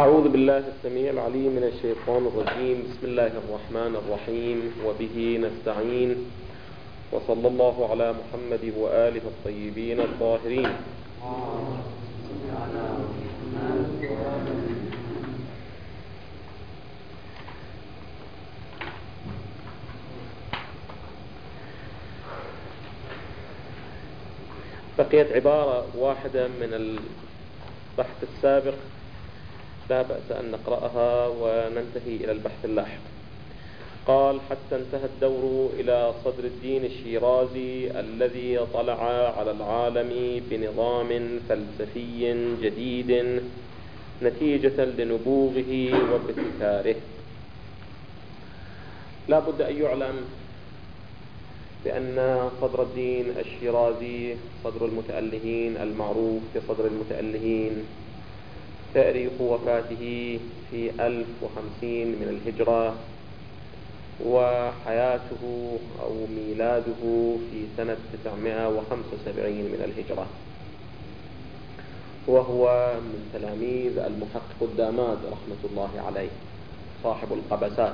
أعوذ بالله السميع العليم من الشيطان الرجيم. بسم الله الرحمن الرحيم، وبه نستعين، وصلى الله على محمد وآله الطيبين الطاهرين. بقيت عبارة واحدة من البحث السابق لا بأس أن نقرأها وننتهي إلى البحث اللاحق. قال: حتى انتهى الدور إلى صدر الدين الشيرازي الذي طلع على العالم بنظام فلسفي جديد نتيجة لنبوغه وابتكاره. لا بد أن يعلم بأن صدر الدين الشيرازي صدر المتألهين المعروف بصدر المتألهين، تاريخ وفاته في 1050 من الهجرة، وحياته أو ميلاده في سنة 975 من الهجرة، وهو من تلاميذ المحقق الداماد رحمة الله عليه صاحب القبسات.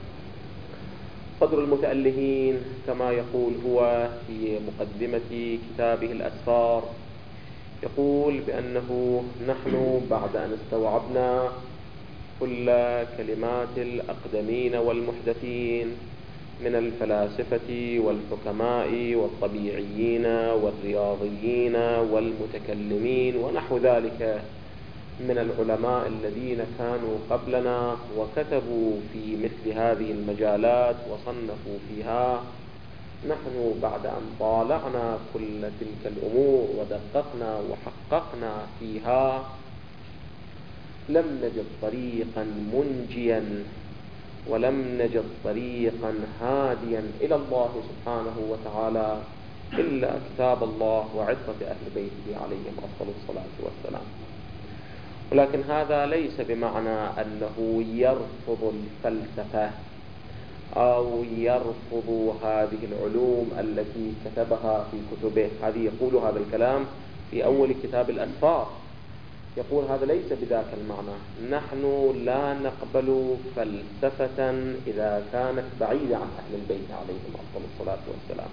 صدر المتألهين كما يقول هو في مقدمة كتابه الأسفار، يقول بأنه نحن بعد أن استوعبنا كل كلمات الأقدمين والمحدثين من الفلاسفة والحكماء والطبيعيين والرياضيين والمتكلمين ونحو ذلك من العلماء الذين كانوا قبلنا وكتبوا في مثل هذه المجالات وصنفوا فيها، نحن بعد أن طالعنا كل تلك الأمور ودققنا وحققنا فيها لم نجد طريقا منجيا ولم نجد طريقا هاديا إلى الله سبحانه وتعالى إلا كتاب الله وعترة أهل بيته عليهم أفضل الصلاة والسلام. ولكن هذا ليس بمعنى أنه يرفض الفلسفة أو يرفض هذه العلوم التي كتبها في كتبه. هذه يقول هذا الكلام في أول كتاب الأسفار، يقول هذا ليس بذاك المعنى. نحن لا نقبل فلسفة إذا كانت بعيدة عن أهل البيت عليهم أفضل الصلاة والسلام.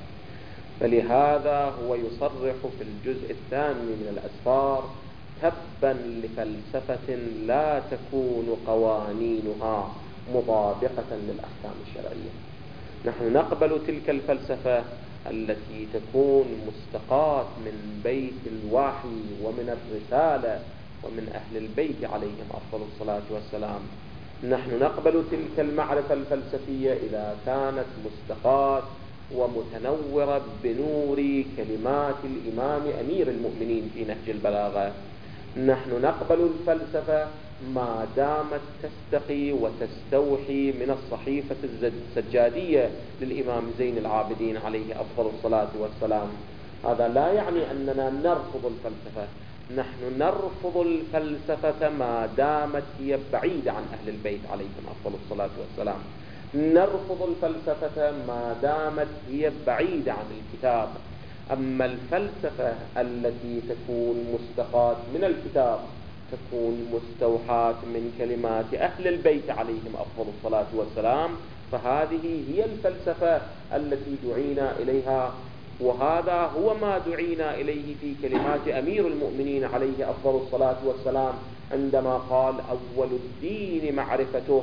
فلهذا هو يصرح في الجزء الثاني من الأسفار: تبا لفلسفة لا تكون قوانينها مطابقة للأحكام الشرعية. نحن نقبل تلك الفلسفة التي تكون مستقاة من بيت الوحي ومن الرسالة ومن أهل البيت عليهم أفضل الصلاة والسلام. نحن نقبل تلك المعرفة الفلسفية إذا كانت مستقاة ومتنورة بنور كلمات الإمام أمير المؤمنين في نهج البلاغة. نحن نقبل الفلسفة ما دامت تستقي وتستوحي من الصحيفة السجادية للإمام زين العابدين عليه أفضل الصلاة والسلام. هذا لا يعني أننا نرفض الفلسفة، نحن نرفض الفلسفة ما دامت هي بعيدة عن أهل البيت عليهم أفضل الصلاة والسلام. نرفض الفلسفة ما دامت هي بعيدة عن الكتاب. أما الفلسفة التي تكون مستقاة من الكتاب، تكون مستوحاة من كلمات أهل البيت عليهم أفضل الصلاة والسلام، فهذه هي الفلسفة التي دعينا إليها. وهذا هو ما دعينا إليه في كلمات أمير المؤمنين عليه أفضل الصلاة والسلام عندما قال: أول الدين معرفته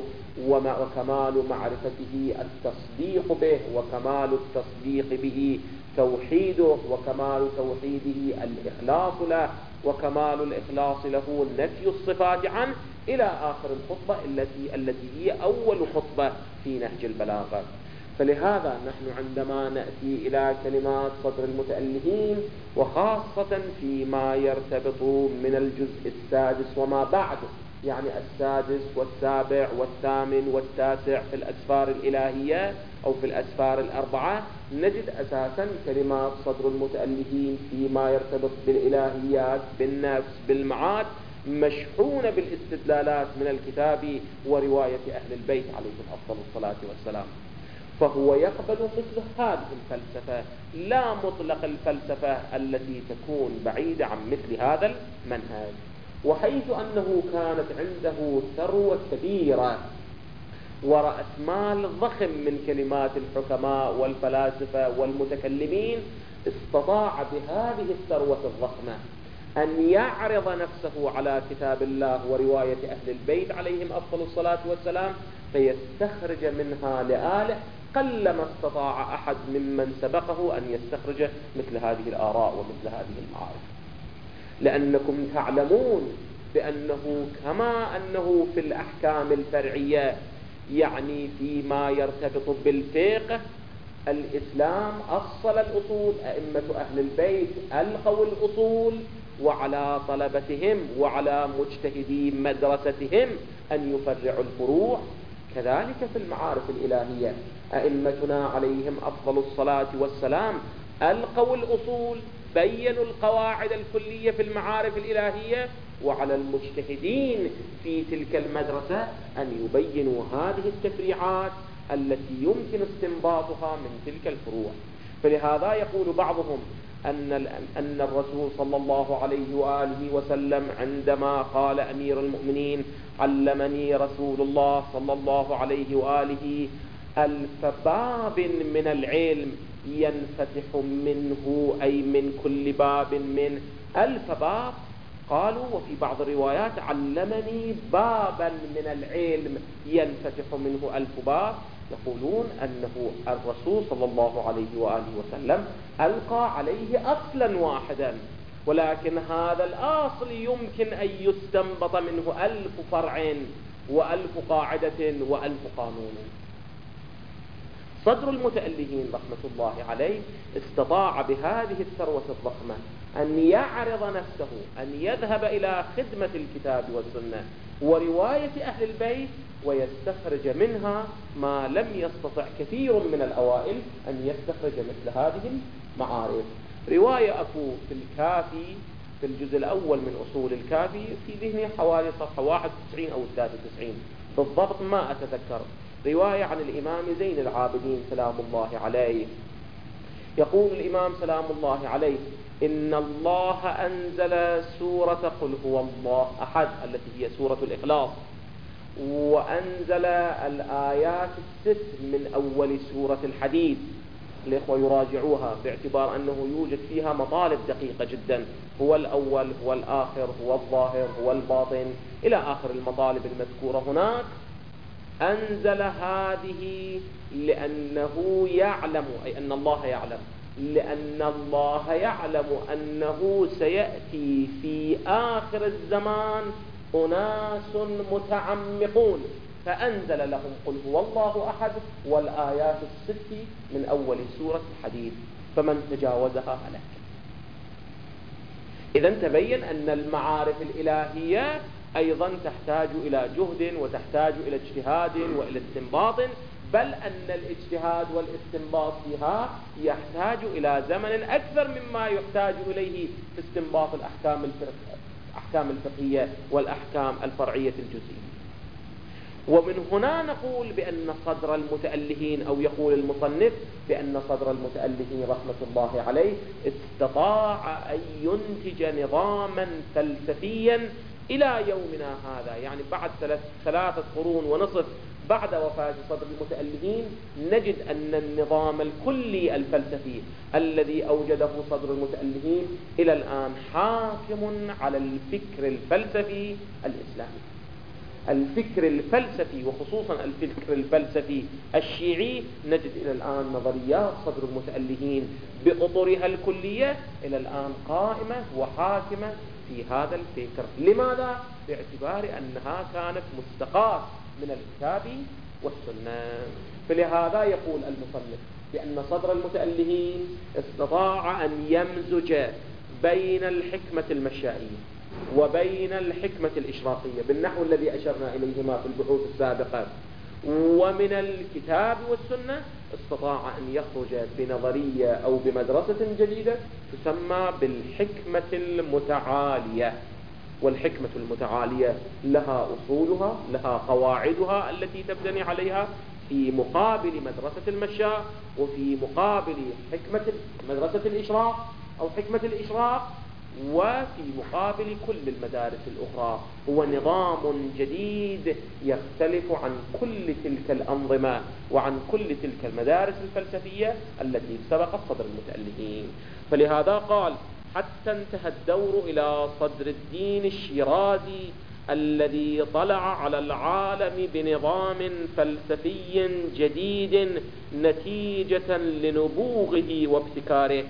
وكمال معرفته التصديق به، وكمال التصديق به توحيده، وكمال توحيده الإخلاص له، وكمال الإخلاص له نفي الصفات عنه، إلى آخر الخطبة التي هي أول خطبة في نهج البلاغة. فلهذا نحن عندما نأتي إلى كلمات صدر المتألهين، وخاصة فيما يرتبط من الجزء السادس وما بعد، يعني السادس والسابع والثامن والتاسع في الأسفار الإلهية أو في الأسفار الأربعة، نجد أساسا كلمات صدر المتألهين فيما يرتبط بالإلهيات، بالنفس، بالمعاد، مشحونة بالاستدلالات من الكتاب ورواية أهل البيت عليهم أفضل الصلاة والسلام. فهو يقبل مثل هذه الفلسفة، لا مطلق الفلسفة التي تكون بعيدة عن مثل هذا المنهج. وحيث أنه كانت عنده ثروة كبيرة ورأس مال ضخم من كلمات الحكماء والفلاسفة والمتكلمين، استطاع بهذه الثروة الضخمة أن يعرض نفسه على كتاب الله ورواية أهل البيت عليهم أفضل الصلاة والسلام، فيستخرج منها لآله قلما استطاع أحد ممن سبقه أن يستخرج مثل هذه الآراء ومثل هذه المعارف. لأنكم تعلمون بأنه كما أنه في الأحكام الفرعية، يعني فيما يرتبط بالفقه، الإسلام أصل الأصول، أئمة أهل البيت ألقوا الأصول، وعلى طلبتهم وعلى مجتهدي مدرستهم أن يفرعوا الفروع. كذلك في المعارف الإلهية أئمتنا عليهم أفضل الصلاة والسلام ألقوا الأصول، بينوا القواعد الكلية في المعارف الإلهية، وعلى المجتهدين في تلك المدرسة أن يبينوا هذه التفريعات التي يمكن استنباطها من تلك الفروع. فلهذا يقول بعضهم أن الرسول صلى الله عليه وآله وسلم عندما قال أمير المؤمنين علمني رسول الله صلى الله عليه وآله 1000 باب من العلم ينفتح منه، أي من كل باب من 1000 باب، قالوا وفي بعض الروايات علمني بابا من العلم ينفتح منه 1000 باب، يقولون أنه الرسول صلى الله عليه وآله وسلم ألقى عليه أصلا واحدا، ولكن هذا الأصل يمكن أن يستنبط منه 1000 فرع و1000 قاعدة و1000 قانون. صدر المتألهين رحمة الله عليه استطاع بهذه الثروة الضخمة أن يعرض نفسه، أن يذهب إلى خدمة الكتاب والسنة ورواية أهل البيت، ويستخرج منها ما لم يستطع كثير من الأوائل أن يستخرج مثل هذه المعارف. رواية أكو في الكافي في الجزء الأول من أصول الكافي، في ذهني حوالي صفحة 91 أو 93 بالضبط ما أتذكر، رواية عن الإمام زين العابدين سلام الله عليه. يقول الإمام سلام الله عليه: إن الله أنزل سورة قل هو الله أحد التي هي سورة الإخلاص، وأنزل الآيات 6 من أول سورة الحديد. الإخوة يراجعوها باعتبار أنه يوجد فيها مطالب دقيقة جدا، هو الأول، هو الآخر، هو الظاهر، هو الباطن، إلى آخر المطالب المذكورة هناك. أنزل هذه لأنه يعلم، أي أن الله يعلم، لأن الله يعلم أنه سيأتي في آخر الزمان أناس متعمقون، فأنزل لهم قل هو الله أحد والآيات 6 من أول سورة الحديد، فمن تجاوزها هلك. إذن تبين أن المعارف الإلهية أيضا تحتاج إلى جهد وتحتاج إلى اجتهاد وإلى استنباط، بل أن الاجتهاد والاستنباط فيها يحتاج إلى زمن أكثر مما يحتاج إليه في استنباط الأحكام الفقهية والأحكام الفرعية الجزئية. ومن هنا نقول بأن صدر المتألهين، أو يقول المصنف بأن صدر المتألهين رحمة الله عليه استطاع أن ينتج نظاما فلسفيا إلى يومنا هذا، يعني بعد 3 قرون ونصف بعد وفاة صدر المتألهين، نجد أن النظام الكلي الفلسفي الذي أوجده صدر المتألهين إلى الآن حاكم على الفكر الفلسفي الإسلامي. الفكر الفلسفي وخصوصا الفكر الفلسفي الشيعي، نجد إلى الآن نظريات صدر المتألهين بأطرها الكلية إلى الآن قائمة وحاكمة في هذا الفكر. لماذا؟ باعتبار أنها كانت مستقاة من الكتاب والسنة. فلهذا يقول المصنف بأن صدر المتألهين استطاع أن يمزج بين الحكمة المشائية وبين الحكمة الإشراقية بالنحو الذي أشرنا إليهما في البحوث السابقة، ومن الكتاب والسنة استطاع أن يخرج بنظرية أو بمدرسة جديدة تسمى بالحكمة المتعالية. والحكمة المتعالية لها أصولها، لها قواعدها التي تبتني عليها، في مقابل مدرسة المشاء، وفي مقابل حكمة مدرسة الإشراق أو حكمة الإشراق وفي مقابل كل المدارس الأخرى هو نظام جديد يختلف عن كل تلك الأنظمة وعن كل تلك المدارس الفلسفية التي سبقت صدر المتألفين. فلهذا قال: حتى انتهى الدور إلى صدر الدين الشيرازي الذي طلع على العالم بنظام فلسفي جديد نتيجة لنبوغه وابتكاره.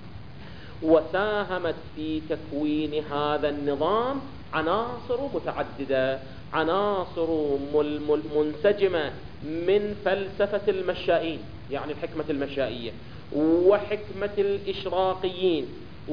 وساهمت في تكوين هذا النظام عناصر متعددة، عناصر منسجمة من فلسفة المشائين، يعني الحكمة المشائية، وحكمة الإشراقيين،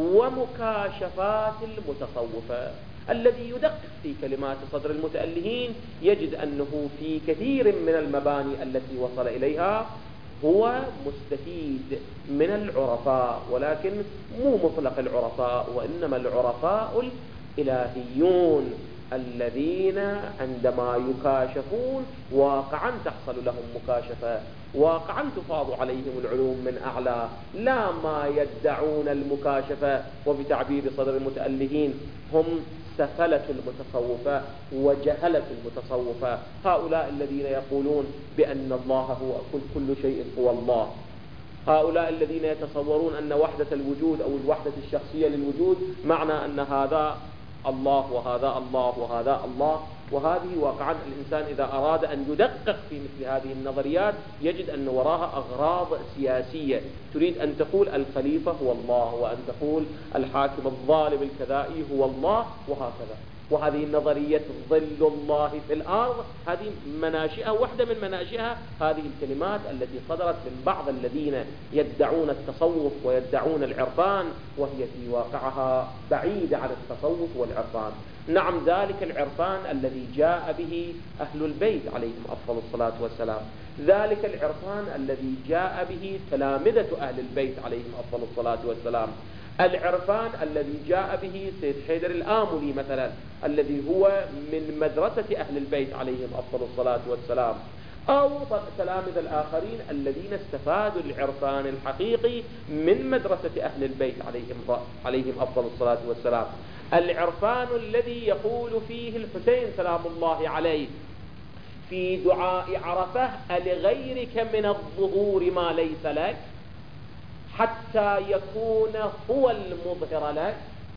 ومكاشفات المتصوفة. الذي يدقق في كلمات صدر المتألهين يجد أنه في كثير من المباني التي وصل إليها هو مستفيد من العرفاء، ولكن مو مطلق العرفاء، وإنما العرفاء الإلهيون الذين عندما يكاشفون واقعا تحصل لهم مكاشفة، واقعا تفاض عليهم العلوم من أعلى، لا ما يدعون المكاشفة. وبتعبير صدر المتألهين هم سفلة المتصوفة وجهلة المتصوفة، هؤلاء الذين يقولون بأن الله هو كل شيء هو الله، هؤلاء الذين يتصورون أن وحدة الوجود أو الوحدة الشخصية للوجود معنى أن هذا الله وهذا الله وهذا الله. وهذه واقعا الإنسان إذا أراد أن يدقق في مثل هذه النظريات يجد أن وراها أغراض سياسية، تريد أن تقول الخليفة هو الله، وأن تقول الحاكم الظالم الكذائي هو الله، وهكذا. وهذه النظرية ظل الله في الأرض، هذه مناشئة، واحدة من مناشئها هذه الكلمات التي صدرت من بعض الذين يدعون التصوف ويدعون العرفان، وهي في واقعها بعيدة عن التصوف والعرفان. نعم، ذلك العرفان الذي جاء به أهل البيت عليهم أفضل الصلاة والسلام، ذلك العرفان الذي جاء به تلامذة أهل البيت عليهم أفضل الصلاة والسلام، العرفان الذي جاء به سيد حيدر الآملي مثلا، الذي هو من مدرسة أهل البيت عليهم أفضل الصلاة والسلام، أو تلامذة الآخرين الذين استفادوا العرفان الحقيقي من مدرسة أهل البيت عليهم أفضل الصلاة والسلام. العرفان الذي يقول فيه الحسين سلام الله عليه في دعاء عرفة: ألغيرك من الظهور ما ليس لك حتى يكون هو المظهر لك.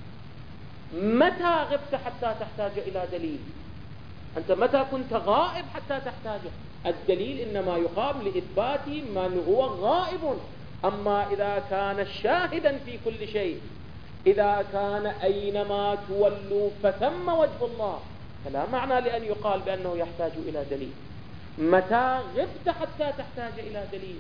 متى غبت حتى تحتاج إلى دليل؟ أنت متى كنت غائب حتى تحتاجه؟ الدليل إنما يقام لإثبات من هو غائب. أما إذا كان شاهدا في كل شيء، إذا كان أينما تولوا فثم وجه الله، فلا معنى لأن يقال بأنه يحتاج إلى دليل. متى غبت حتى تحتاج إلى دليل؟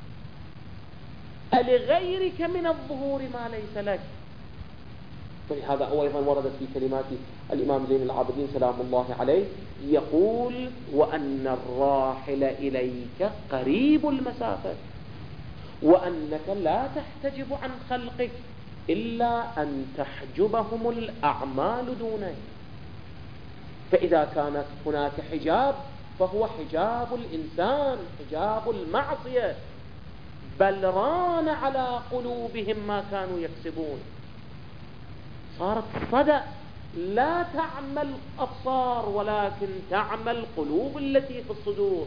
ألغيرك من الظهور ما ليس لك. فلهذا هو أيضا وردت في كلمات الإمام زين العابدين سلام الله عليه يقول: وأن الراحل إليك قريب المسافة، وأنك لا تحتجب عن خلقك إلا أن تحجبهم الأعمال دونك. فإذا كانت هناك حجاب فهو حجاب الإنسان، حجاب المعصية، بل ران على قلوبهم ما كانوا يكسبون. صارت صدأ لا تعمل أبصار ولكن تعمل القلوب التي في الصدور.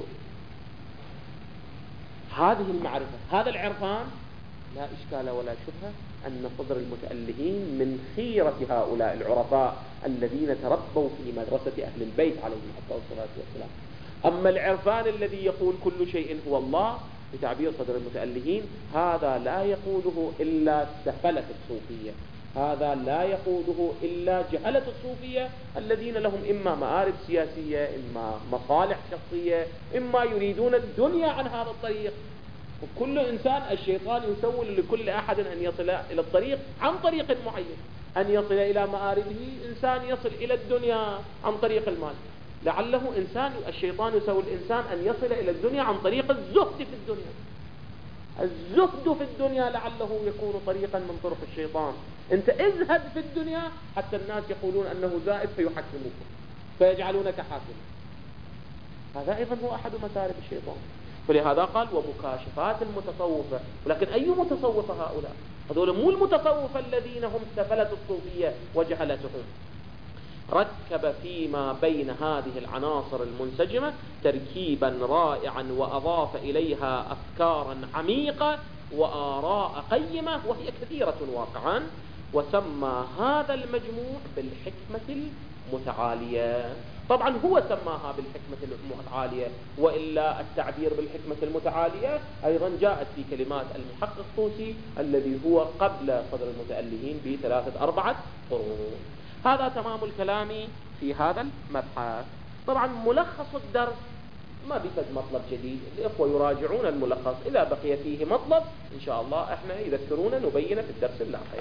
هذه المعرفة، هذا العرفان، لا إشكال ولا شبهة أن صدر المتألهين من خيرة هؤلاء العرفاء الذين تربوا في مدرسة أهل البيت عليهم الصلاة والسلام. أما العرفان الذي يقول كل شيء هو الله بتعبير صدر المتألهين، هذا لا يقوله إلا سفلة الصوفية، هذا لا يقوله إلا جهلة الصوفية الذين لهم إما مآرب سياسية، إما مصالح شخصية، إما يريدون الدنيا عن هذا الطريق. وكل إنسان الشيطان يسول لكل أحد أن يصل إلى الطريق عن طريق معين، أن يصل إلى مآربه. إنسان يصل إلى الدنيا عن طريق المال، لعله إنسان الشيطان يسول الإنسان أن يصل إلى الدنيا عن طريق الزهد في الدنيا. الزهد في الدنيا لعله يكون طريقا من طرق الشيطان. أنت ازهد في الدنيا حتى الناس يقولون أنه زائد فيحكموك فيجعلونك حاكما. هذا أيضا هو أحد مسارب الشيطان. فلهذا قال: ومكاشفات المتصوفة. ولكن أي متصوفة هؤلاء؟ هذول مو المتصوفة الذين هم سفلة الصوفية وجهلتهم. ركب فيما بين هذه العناصر المنسجمة تركيبا رائعا، وأضاف إليها أفكارا عميقة وآراء قيمة وهي كثيرة واقعا، وسمى هذا المجموع بالحكمة المتعالية. طبعا هو سماها بالحكمة المتعالية، وإلا التعبير بالحكمة المتعالية أيضا جاءت في كلمات المحقق طوسي الذي هو قبل صدر المتألهين ب3-4 قرون. هذا تمام الكلام في هذا المبحث. طبعا ملخص الدرس ما بفد مطلب جديد، الإخوة يراجعون الملخص، إذا بقي فيه مطلب إن شاء الله إحنا يذكرونا نبينه في الدرس اللاحق.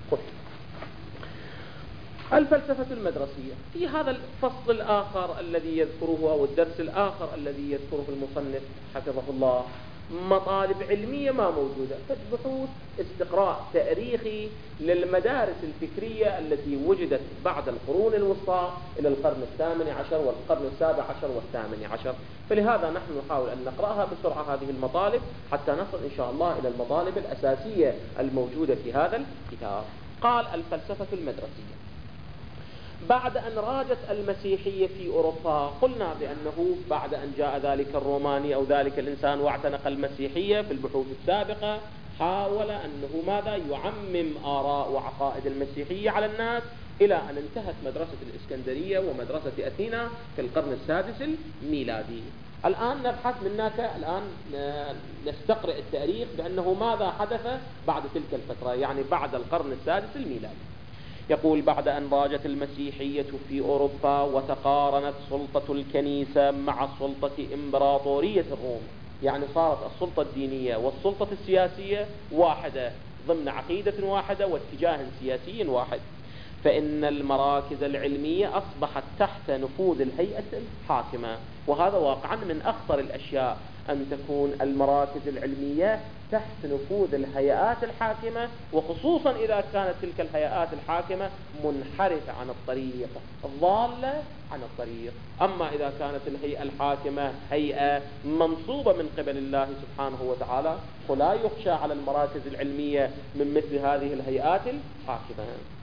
الفلسفة المدرسية في هذا الفصل الآخر الذي يذكره، أو الدرس الآخر الذي يذكره المصنف حفظه الله، مطالب علمية ما موجودة، بحوث استقراء تاريخي للمدارس الفكرية التي وجدت بعد القرون الوسطى إلى القرن 18 والقرن 17 وال18. فلهذا نحن نحاول أن نقرأها بسرعة هذه المطالب حتى نصل إن شاء الله إلى المطالب الأساسية الموجودة في هذا الكتاب. قال الفلسفة المدرسية: بعد أن راجت المسيحية في أوروبا، قلنا بأنه بعد أن جاء ذلك الروماني أو ذلك الإنسان واعتنق المسيحية في البحوث السابقة، حاول أنه ماذا يعمم آراء وعقائد المسيحية على الناس، إلى أن انتهت مدرسة الإسكندرية ومدرسة أثينا في القرن السادس الميلادي. الآن نبحث منك، الآن نستقرئ التاريخ بأنه ماذا حدث بعد تلك الفترة، يعني بعد القرن السادس الميلادي. يقول: بعد أن راجت المسيحية في أوروبا وتقارنت سلطة الكنيسة مع سلطة إمبراطورية الروم، يعني صارت السلطة الدينية والسلطة السياسية واحدة ضمن عقيدة واحدة واتجاه سياسي واحد، فإن المراكز العلمية أصبحت تحت نفوذ الهيئة الحاكمة. وهذا واقعا من أخطر الأشياء، أن تكون المراكز العلمية تحت نفوذ الهيئات الحاكمة، وخصوصا إذا كانت تلك الهيئات الحاكمة منحرفة عن الطريق، ضالة عن الطريق. أما إذا كانت الهيئة الحاكمة هيئة منصوبة من قبل الله سبحانه وتعالى، فلا يخشى على المراكز العلمية من مثل هذه الهيئات الحاكمة.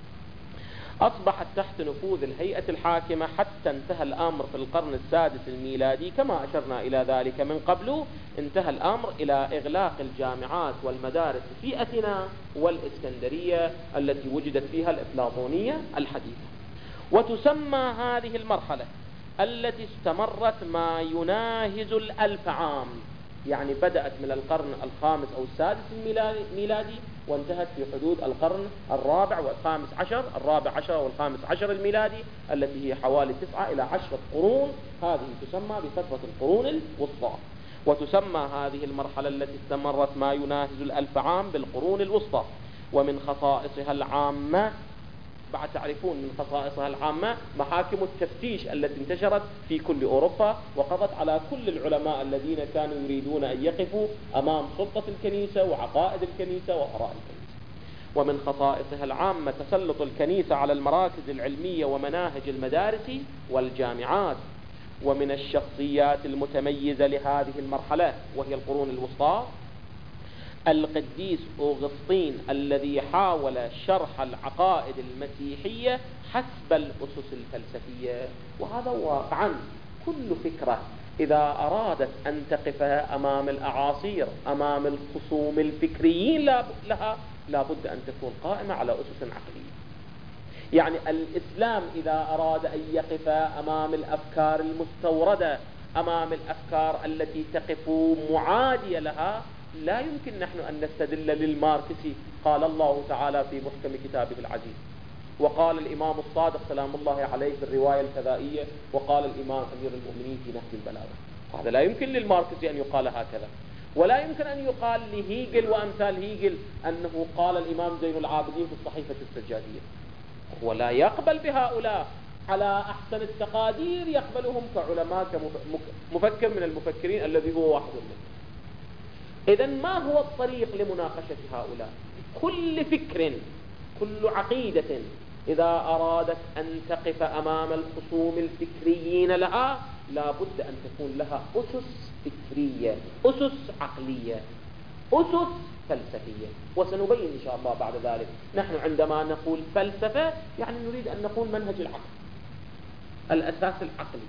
أصبحت تحت نفوذ الهيئة الحاكمة حتى انتهى الأمر في القرن السادس الميلادي، كما أشرنا إلى ذلك من قبل. انتهى الأمر إلى إغلاق الجامعات والمدارس في أثينا والإسكندرية التي وجدت فيها الأفلاطونية الحديثة. وتسمى هذه المرحلة التي استمرت ما يناهز 1000 عام، يعني بدأت من القرن الخامس أو السادس الميلادي وانتهت في حدود القرن الرابع والخامس عشر الميلادي، التي هي حوالي 9 إلى 10 قرون. هذه تسمى بفترة القرون الوسطى. وتسمى هذه المرحلة التي استمرت ما يناهز 1000 عام بالقرون الوسطى. ومن خصائصها العامة، بعد تعرفون من خصائصها العامة محاكم التفتيش التي انتشرت في كل أوروبا، وقضت على كل العلماء الذين كانوا يريدون أن يقفوا أمام سلطة الكنيسة وعقائد الكنيسة وآراء الكنيسة. ومن خصائصها العامة تسلط الكنيسة على المراكز العلمية ومناهج المدارس والجامعات. ومن الشخصيات المتميزة لهذه المرحلة وهي القرون الوسطى القديس أوغسطين، الذي حاول شرح العقائد المسيحية حسب الأسس الفلسفية. وهذا واقعا كل فكرة إذا أرادت أن تقف أمام الأعاصير، أمام الخصوم الفكريين لها، لابد أن تكون قائمة على أسس عقلية. يعني الإسلام إذا أراد أن يقف أمام الأفكار المستوردة، أمام الأفكار التي تقف معادية لها، لا يمكن نحن أن نستدل للماركسي. قال الله تعالى في محكم كتابه العزيز، وقال الإمام الصادق سلام الله عليه في الرواية الكذائية، وقال الإمام أمير المؤمنين في نهج البلاغة. هذا لا يمكن للماركسي أن يقال هكذا، ولا يمكن أن يقال لهيجل وأمثال هيجل أنه قال الإمام زين العابدين في الصحيفة السجادية. هو لا يقبل بهؤلاء على أحسن التقادير، يقبلهم كعلماء، كمفكر من المفكرين الذي هو واحد منهم. إذن ما هو الطريق لمناقشة هؤلاء؟ كل فكر، كل عقيدة إذا أرادت أن تقف أمام الخصوم الفكريين لها، لا بد أن تكون لها أسس فكرية، أسس عقلية. أسس فلسفية، وسنبين إن شاء الله بعد ذلك. نحن عندما نقول فلسفة يعني نريد أن نقول منهج العقل، الأساس العقلي.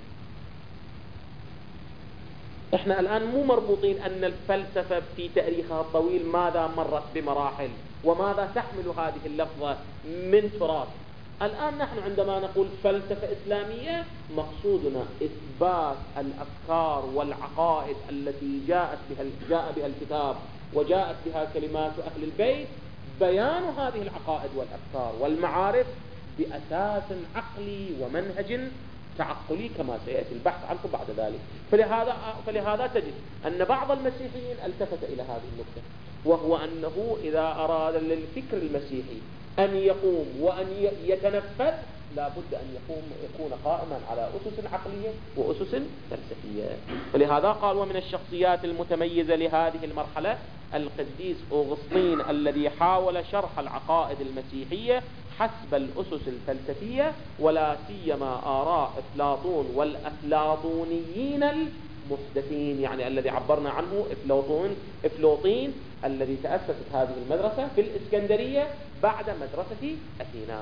احنا الآن مو مربوطين أن الفلسفة في تاريخها الطويل ماذا مرت بمراحل وماذا تحمل هذه اللفظة من تراث. الآن نحن عندما نقول فلسفة إسلامية مقصودنا إثبات الأفكار والعقائد التي جاء بها الكتاب وجاءت بها كلمات أهل البيت، بيان هذه العقائد والأفكار والمعارف بأساس عقلي ومنهج تعقلي كما سيأتي البحث عنه بعد ذلك. فلهذا تجد أن بعض المسيحيين التفت إلى هذه النقطة، وهو أنه إذا أراد للفكر المسيحي أن يقوم وأن يتنفذ لا بد أن يكون قائما على أسس عقلية وأسس فلسفية. ولهذا قال ومن الشخصيات المتميزة لهذه المرحلة القديس أغسطين الذي حاول شرح العقائد المسيحية حسب الأسس الفلسفية، ولا سيما آراء أفلاطون والأفلاطونيين المحدثين، يعني الذي عبرنا عنه أفلاطين الذي تأسست هذه المدرسة في الإسكندرية بعد مدرسة أثينا.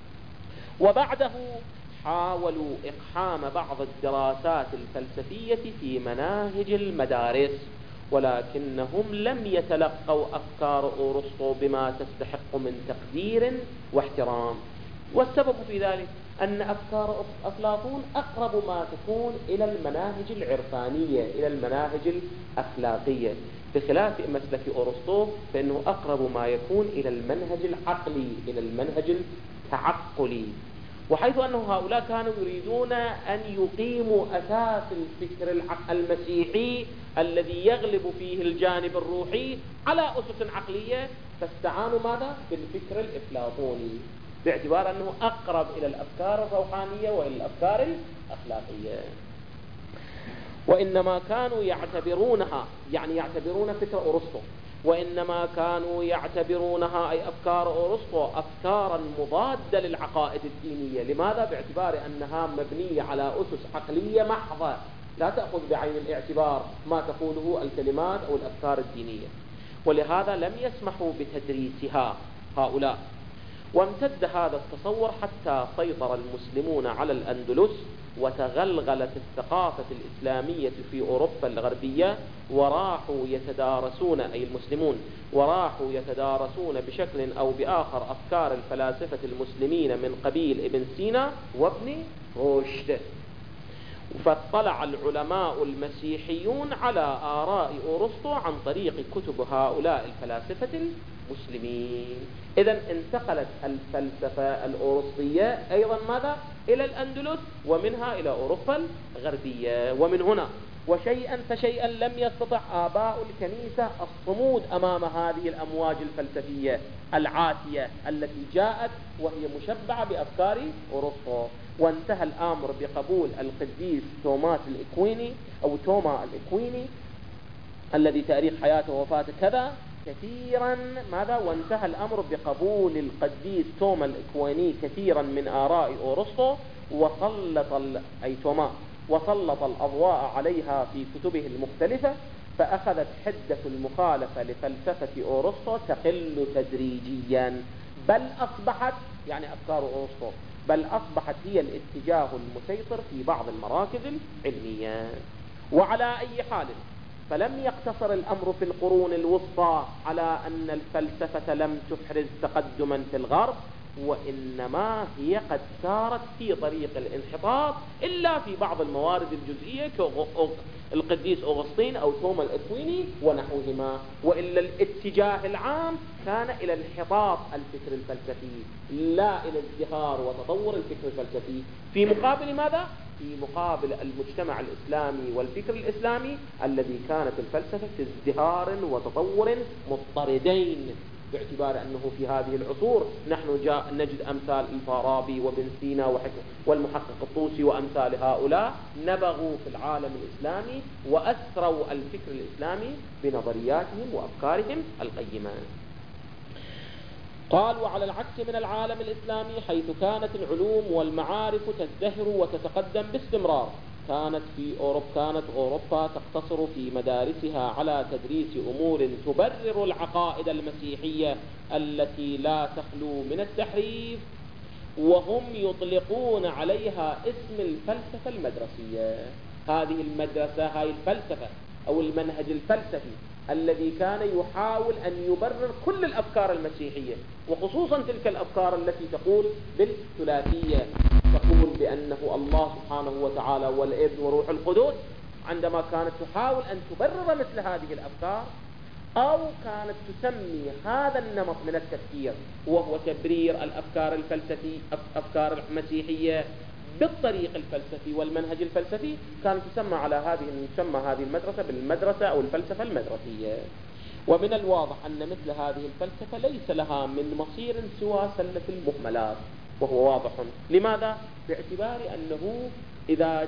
وبعده حاولوا إقحام بعض الدراسات الفلسفية في مناهج المدارس، ولكنهم لم يتلقوا أفكار أرسطو بما تستحق من تقدير واحترام. والسبب في ذلك أن أفكار أفلاطون أقرب ما تكون إلى المناهج العرفانية، إلى المناهج الأخلاقية، بخلاف مسلك أرسطو فإنه أقرب ما يكون إلى المنهج العقلي، إلى المنهج التعقلي. وحيث أن هؤلاء كانوا يريدون أن يقيموا أساس الفكر المسيحي الذي يغلب فيه الجانب الروحي على أسس عقلية، فاستعانوا ماذا؟ بالفكر الأفلاطوني، باعتبار أنه أقرب إلى الأفكار الروحانية وإلى الأفكار الأخلاقية. وإنما كانوا يعتبرونها، يعني يعتبرون فكر أرسطو، وإنما كانوا يعتبرونها أي أفكار أرسطو أفكارا مضادة للعقائد الدينية. لماذا؟ باعتبار أنها مبنية على أسس عقلية محضة لا تأخذ بعين الاعتبار ما تقوله الكلمات أو الأفكار الدينية، ولهذا لم يسمحوا بتدريسها هؤلاء. وامتد هذا التصور حتى سيطر المسلمون على الأندلس، وتغلغلت الثقافة الإسلامية في أوروبا الغربية، وراحوا يتدارسون أي المسلمون وراحوا يتدارسون بشكل أو بآخر أفكار الفلاسفة المسلمين من قبيل ابن سينا وابن رشد. فاطلع العلماء المسيحيون على آراء أرسطو عن طريق كتب هؤلاء الفلاسفة المسلمين. إذن انتقلت الفلسفة الأرسطية أيضا ماذا؟ إلى الأندلس، ومنها إلى أوروبا الغربية. ومن هنا وشيئا فشيئا لم يستطع آباء الكنيسة الصمود أمام هذه الأمواج الفلسفية العاتية التي جاءت وهي مشبعة بأفكار أرسطو. وانتهى الأمر بقبول القديس توما الإكويني الذي تاريخ حياته ووفاته كذا كثيرا ماذا؟ وانتهى الأمر بقبول القديس توما الإكويني كثيرا من آراء أرسطو، وسلط الأضواء عليها في كتبه المختلفة، فأخذت حدة المخالفة لفلسفة أرسطو تقل تدريجيا، بل أصبحت يعني أفكار أرسطو هي الاتجاه المسيطر في بعض المراكز العلمية. وعلى أي حال فلم يقتصر الأمر في القرون الوسطى على أن الفلسفة لم تحرز تقدما في الغرب، وإنما هي قد سارت في طريق الانحطاط إلا في بعض الموارد الجزئية كالقديس أغسطين أو توما الإكويني ونحوهما، وإلا الاتجاه العام كان إلى انحطاط الفكر الفلسفي لا إلى ازدهار وتطور الفكر الفلسفي. في مقابل ماذا؟ في مقابل المجتمع الإسلامي والفكر الإسلامي الذي كانت الفلسفة في ازدهار وتطور مضطردين، باعتبار أنه في هذه العصور نحن نجد أمثال الفارابي وابن سينا والمحقق الطوسي وأمثال هؤلاء نبغوا في العالم الإسلامي وأثروا الفكر الإسلامي بنظرياتهم وأفكارهم القيمة. قال وعلى العكس من العالم الإسلامي حيث كانت العلوم والمعارف تزدهر وتتقدم باستمرار، كانت أوروبا تقتصر في مدارسها على تدريس أمور تبرر العقائد المسيحية التي لا تخلو من التحريف، وهم يطلقون عليها اسم الفلسفة المدرسية. هذه المدرسة، هاي الفلسفة أو المنهج الفلسفي الذي كان يحاول أن يبرر كل الأفكار المسيحية، وخصوصا تلك الأفكار التي تقول بالثلاثية، تقول بأنه الله سبحانه وتعالى والابن وروح القدس. عندما كانت تحاول أن تبرر مثل هذه الأفكار، أو كانت تسمي هذا النمط من التفكير وهو تبرير الأفكار المسيحية بالطريق الفلسفي والمنهج الفلسفي، كانت تسمى هذه المدرسة بالمدرسة أو الفلسفة المدرسية. ومن الواضح أن مثل هذه الفلسفة ليس لها من مصير سوى سلة المهملات، وهو واضح. لماذا؟ باعتبار أنه إذا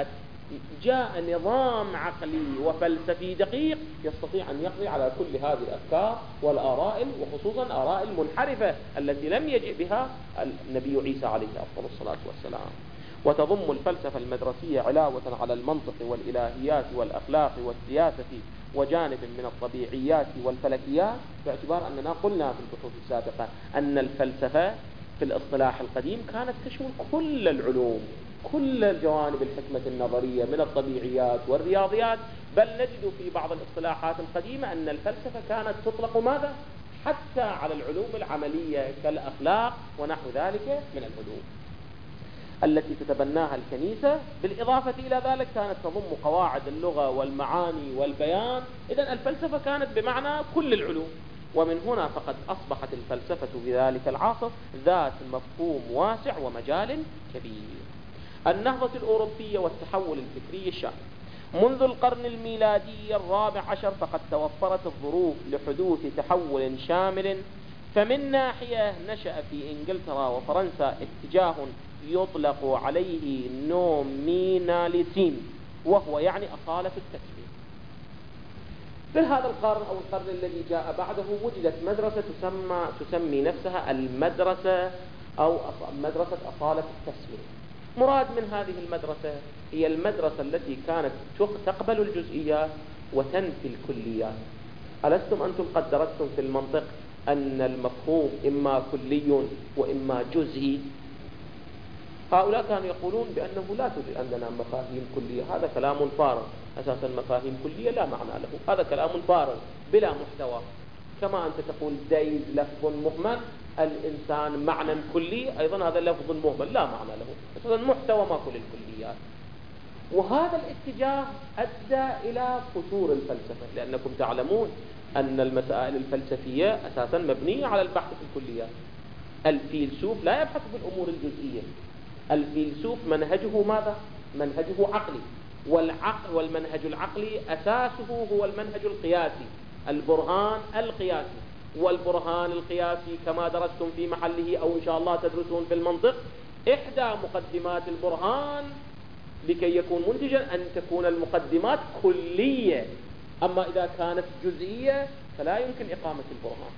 جاء نظام عقلي وفلسفي دقيق يستطيع أن يقضي على كل هذه الأفكار والآراء، وخصوصا آراء المنحرفة التي لم يجئ بها النبي عيسى عليه أفضل الصلاة والسلام. وتضم الفلسفة المدرسية علاوة على المنطق والإلهيات والأخلاق والسياسة وجانب من الطبيعيات والفلكيات، باعتبار أننا قلنا في البحوث السابقة أن الفلسفة في الاصطلاح القديم كانت تشمل كل العلوم، كل الجوانب الحكمة النظرية من الطبيعيات والرياضيات، بل نجد في بعض الاصطلاحات القديمة أن الفلسفة كانت تطلق ماذا؟ حتى على العلوم العملية كالأخلاق ونحو ذلك من العلوم التي تتبناها الكنيسة. بالإضافة إلى ذلك كانت تضم قواعد اللغة والمعاني والبيان. إذن الفلسفة كانت بمعنى كل العلوم. ومن هنا فقد أصبحت الفلسفة في ذلك العصر ذات مفهوم واسع ومجال كبير. النهضة الأوروبية والتحول الفكري الشامل منذ القرن الميلادي الرابع عشر فقد توفرت الظروف لحدوث تحول شامل. فمن ناحية نشأ في إنجلترا وفرنسا اتجاه يطلق عليه نوميناليسم، وهو يعني أصالة التسمية. في هذا القرن أو القرن الذي جاء بعده وجدت مدرسة تسمي نفسها المدرسة أو مدرسة أصالة التسمية. مراد من هذه المدرسة هي المدرسة التي كانت تقبل الجزئيات وتنفي الكليات. ألستم أنتم قد درستم في المنطق أن المفهوم إما كلي وإما جزئي؟ هؤلاء كانوا يقولون بأنه لا توجد عندنا مفاهيم كلية. هذا كلام فارغ، أساسا مفاهيم كلية لا معنى له، هذا كلام فارغ بلا محتوى. كما أنت تقول زيد لفظ مهمل، الإنسان معنى كلي، أيضا هذا لفظ مهمل لا معنى له، أساسا محتوى ما كل الكليات. وهذا الاتجاه أدى إلى فتور الفلسفة، لأنكم تعلمون أن المسائل الفلسفية أساسا مبنية على البحث في الكليات. الفيلسوف لا يبحث في الأمور الجزئية، الفيلسوف منهجه ماذا؟ منهجه عقلي، والمنهج العقلي أساسه هو المنهج القياسي، البرهان القياسي. والبرهان القياسي كما درستم في محله أو إن شاء الله تدرسون في المنطق، إحدى مقدمات البرهان لكي يكون منتجا أن تكون المقدمات كلية، أما إذا كانت جزئية فلا يمكن إقامة البرهان.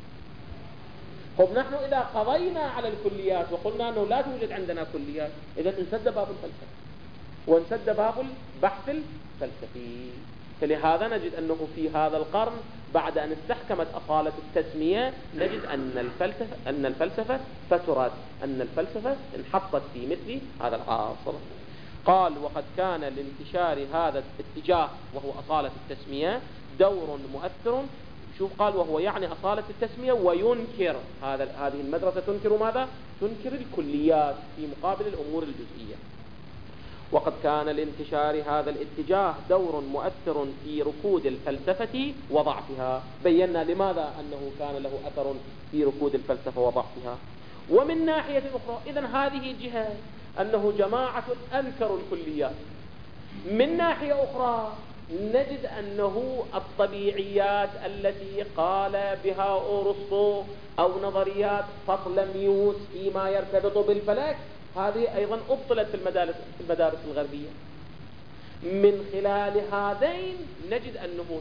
طب نحن إذا قضينا على الكليات وقلنا أنه لا توجد عندنا كليات، إذا انسد باب الفلسفة وانسد باب البحث الفلسفي. فلهذا نجد أنه في هذا القرن بعد أن استحكمت أصالة التسمية نجد أن الفلسفة فترت، أن الفلسفة انحطت في مثل هذا العصر. قال: وقد كان لانتشار هذا الاتجاه وهو أصالة التسمية دور مؤثر. شوف قال وهو يعني أصالة التسمية وينكر هذه المدرسة تنكر ماذا؟ تنكر الكليات في مقابل الأمور الجزئية. وقد كان لانتشار هذا الاتجاه دور مؤثر في ركود الفلسفة وضعفها. بينا لماذا أنه كان له أثر في ركود الفلسفة وضعفها. ومن ناحية أخرى إذن هذه جهة أنه جماعة أنكروا الكليات. من ناحية أخرى نجد أنه الطبيعيات التي قال بها أرسطو أو نظريات بطلميوس فيما يرتبط بالفلك، هذه أيضا أبطلت في المدارس الغربية. من خلال هذين نجد أنه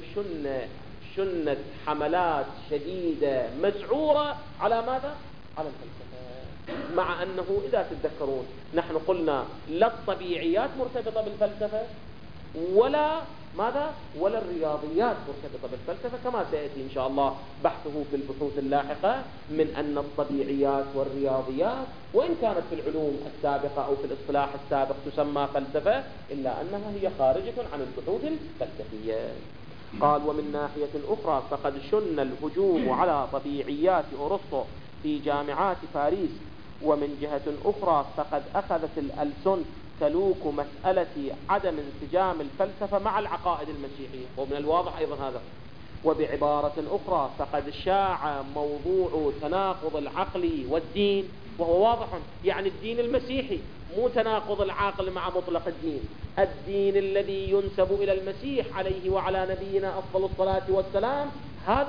شنت حملات شديدة مسعورة على ماذا؟ على الفلسفة. مع أنه إذا تتذكرون نحن قلنا لا الطبيعيات مرتبطة بالفلسفة ولا ماذا؟ ولا الرياضيات مرتبطة بالفلسفة، كما سيأتي إن شاء الله بحثه في البحوث اللاحقة، من أن الطبيعيات والرياضيات وإن كانت في العلوم السابقة أو في الاصطلاح السابق تسمى فلسفة، إلا أنها هي خارجة عن البحوث الفلسفية. قال: ومن ناحية أخرى فقد شن الهجوم على طبيعيات أرسطو في جامعات باريس، ومن جهة أخرى فقد أخذت الألسن تلوك مسألة عدم انسجام الفلسفة مع العقائد المسيحية، ومن الواضح أيضا هذا. وبعبارة أخرى فقد شاع موضوع تناقض العقل والدين، وهو واضح، يعني الدين المسيحي مو تناقض العقل مع مطلق الدين، الدين الذي ينسب إلى المسيح عليه وعلى نبينا أفضل الصلاة والسلام، هذا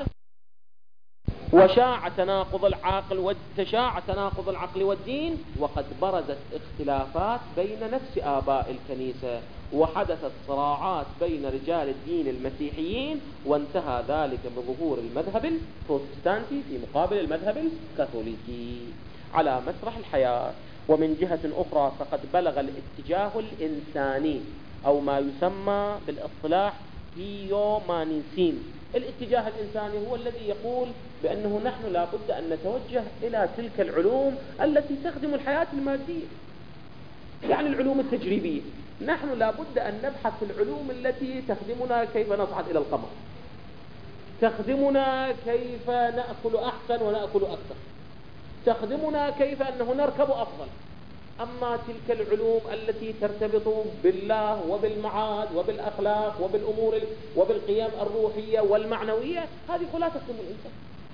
وشاع تناقض العقل والدين، وقد برزت اختلافات بين نفس آباء الكنيسة، وحدثت صراعات بين رجال الدين المسيحيين، وانتهى ذلك بظهور المذهب البروتستانتي في مقابل المذهب الكاثوليكي على مسرح الحياة. ومن جهة أخرى فقد بلغ الاتجاه الإنساني أو ما يسمى بالاصطلاح هيومانيسين، الاتجاه الإنساني هو الذي يقول بأنه نحن لا بد أن نتوجه إلى تلك العلوم التي تخدم الحياة المادية، يعني العلوم التجريبية. نحن لا بد أن نبحث في العلوم التي تخدمنا كيف نصعد إلى القمر، تخدمنا كيف نأكل أحسن ونأكل أكثر، تخدمنا كيف أنه نركب أفضل. أما تلك العلوم التي ترتبط بالله وبالمعاد وبالأخلاق وبالأمور وبالقيم الروحية والمعنوية، هذه كلها تخدم الإنسان.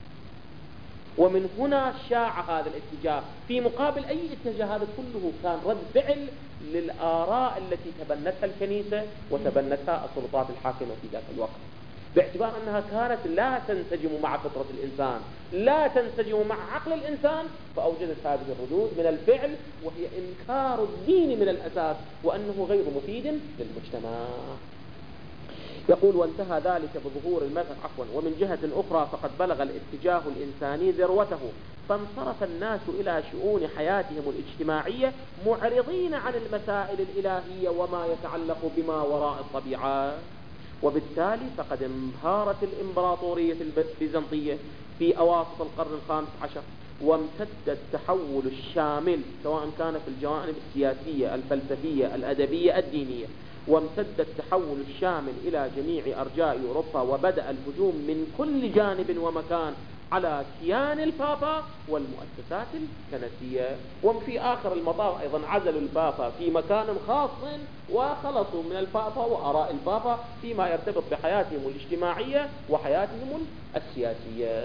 ومن هنا شاع هذا الاتجاه في مقابل أي اتجاه، هذا كله كان رد فعل للآراء التي تبنتها الكنيسة وتبنتها السلطات الحاكمة في ذاك الوقت، باعتبار أنها كانت لا تنسجم مع فطرة الإنسان، لا تنسجم مع عقل الإنسان، فأوجدت هذه الردود من الفعل، وهي إنكار الدين من الأساس وأنه غير مفيد للمجتمع. يقول: وانتهى ذلك بظهور المذهب ومن جهة أخرى فقد بلغ الاتجاه الإنساني ذروته، فانصرف الناس إلى شؤون حياتهم الاجتماعية معرضين عن المسائل الإلهية وما يتعلق بما وراء الطبيعة. وبالتالي فقد انهارت الإمبراطورية البيزنطية في أواسط القرن الخامس عشر، وامتد التحول الشامل سواء كان في الجوانب السياسية الفلسفية الأدبية الدينية، وامتد التحول الشامل إلى جميع أرجاء أوروبا، وبدأ الهجوم من كل جانب ومكان على كيان البابا والمؤسسات الكنسية. وفي آخر المطاف أيضا عزلوا البابا في مكان خاص وخلصوا من البابا وآراء البابا فيما يرتبط بحياتهم الاجتماعية وحياتهم السياسية.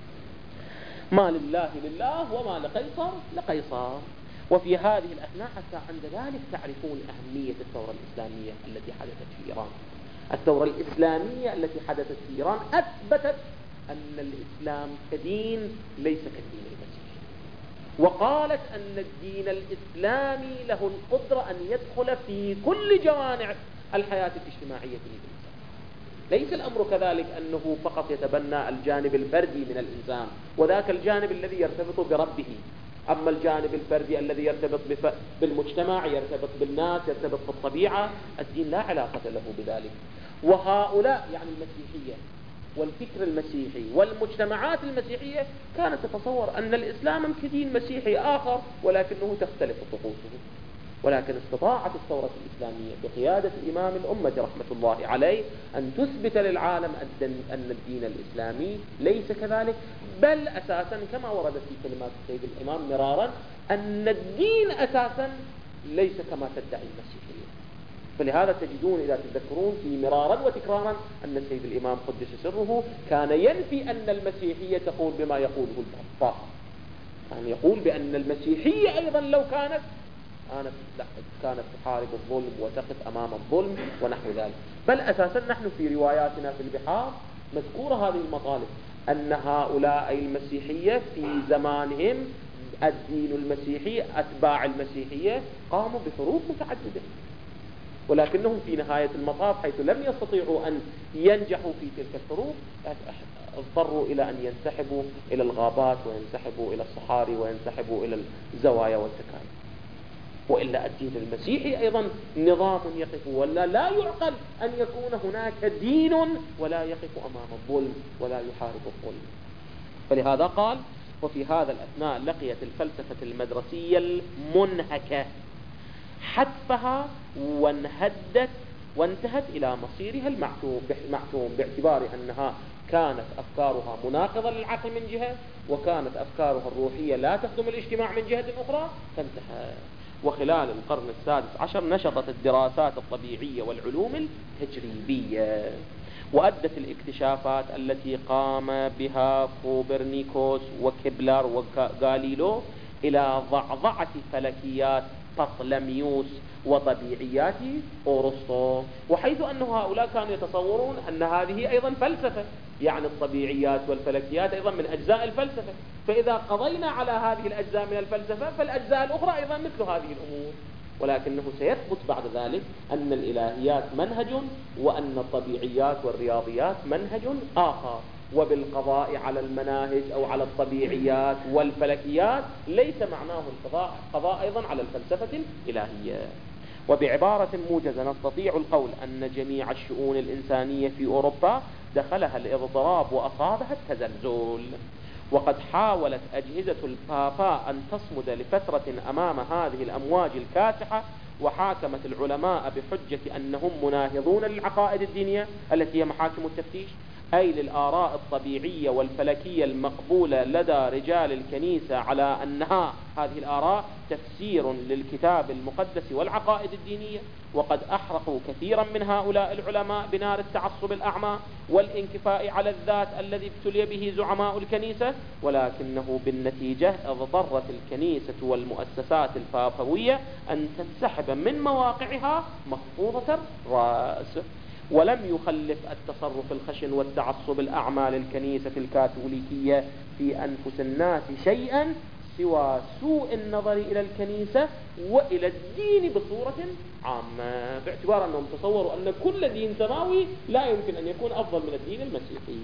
ما لله لله وما لقيصر لقيصر. وفي هذه الأثناء حتى عند ذلك تعرفون أهمية الثورة الإسلامية التي حدثت في إيران. الثورة الإسلامية التي حدثت في إيران أثبتت أن الإسلام كدين ليس كالدين المسيحي، وقالت أن الدين الإسلامي له القدرة أن يدخل في كل جوانب الحياة الاجتماعية للإنسان. ليس الأمر كذلك أنه فقط يتبنى الجانب الفردي من الإنسان وذاك الجانب الذي يرتبط بربه، أما الجانب الفردي الذي يرتبط بالمجتمع، يرتبط بالناس، يرتبط بالطبيعة، الدين لا علاقة له بذلك. وهؤلاء يعني المسيحية والفكر المسيحي والمجتمعات المسيحية كانت تتصور أن الإسلام كدين مسيحي آخر ولكنه تختلف طقوسه. ولكن استطاعت الثورة الإسلامية بقيادة الإمام الأمة رحمة الله عليه أن تثبت للعالم أن الدين الإسلامي ليس كذلك، بل أساسا كما ورد في كلمات السيد الإمام مرارا أن الدين أساسا ليس كما تدعي المسيحية. فلهذا تجدون إذا تذكرون في مرارا وتكرارا أن السيد الإمام قدس سره كان ينفي أن المسيحية تقول بما يقوله البابا، يعني يقول بأن المسيحية أيضا لو كانت تحارب الظلم وتقف أمام الظلم ونحو ذلك. بل أساسا نحن في رواياتنا في البحار مذكورة هذه المطالب، أن هؤلاء المسيحية في زمانهم الدين المسيحي أتباع المسيحية قاموا بحروب متعددة، ولكنهم في نهاية المطاف حيث لم يستطيعوا أن ينجحوا في تلك الحروب اضطروا إلى أن ينسحبوا إلى الغابات وينسحبوا إلى الصحاري وينسحبوا إلى الزوايا والتكاين. وإلا الدين المسيحي أيضا نظام يقف، ولا لا يعقل أن يكون هناك دين ولا يقف أمام الظلم ولا يحارب الظلم. فلهذا قال: وفي هذا الأثناء لقيت الفلسفة المدرسية المنهكة حتفها وانهدت وانتهت إلى مصيرها المعتوم، باعتبار أنها كانت أفكارها مناقضة للعقل من جهة، وكانت أفكارها الروحية لا تخدم الاجتماع من جهة أخرى، فانتهى. وخلال القرن السادس عشر نشطت الدراسات الطبيعية والعلوم التجريبية، وأدت الاكتشافات التي قام بها كوبرنيكوس وكيبلر وغاليلو إلى ضعضعة فلكيات بطلميوس وطبيعيات أرسطو، وحيث أن هؤلاء كانوا يتصورون أن هذه أيضا فلسفة، يعني الطبيعيات والفلكيات أيضا من أجزاء الفلسفة، فإذا قضينا على هذه الأجزاء من الفلسفة فالأجزاء الأخرى أيضا مثل هذه الأمور. ولكنه سيثبت بعد ذلك أن الإلهيات منهج، وأن الطبيعيات والرياضيات منهج آخر، وبالقضاء على المناهج أو على الطبيعيات والفلكيات ليس معناه القضاء أيضا على الفلسفة الإلهية. وبعبارة موجزة نستطيع القول أن جميع الشؤون الإنسانية في أوروبا دخلها الاضطراب وأصابها التزلزل، وقد حاولت أجهزة البابا أن تصمد لفترة أمام هذه الأمواج الكاسحة، وحاكمت العلماء بحجة أنهم مناهضون للعقائد الدينية التي هي محاكم التفتيش، أي للآراء الطبيعية والفلكية المقبولة لدى رجال الكنيسة، على أنها هذه الآراء تفسير للكتاب المقدس والعقائد الدينية. وقد أحرقوا كثيرا من هؤلاء العلماء بنار التعصب الأعمى والانكفاء على الذات الذي ابتلي به زعماء الكنيسة، ولكنه بالنتيجة اضطرت الكنيسة والمؤسسات البابوية أن تنسحب من مواقعها مخفوضة الرأس. ولم يخلف التصرف الخشن والتعصب الأعمى للكنيسة الكاثوليكية في أنفس الناس شيئا سوى سوء النظر إلى الكنيسة وإلى الدين بصورة عامة، باعتبار أنهم تصوروا أن كل دين سماوي لا يمكن أن يكون أفضل من الدين المسيحي.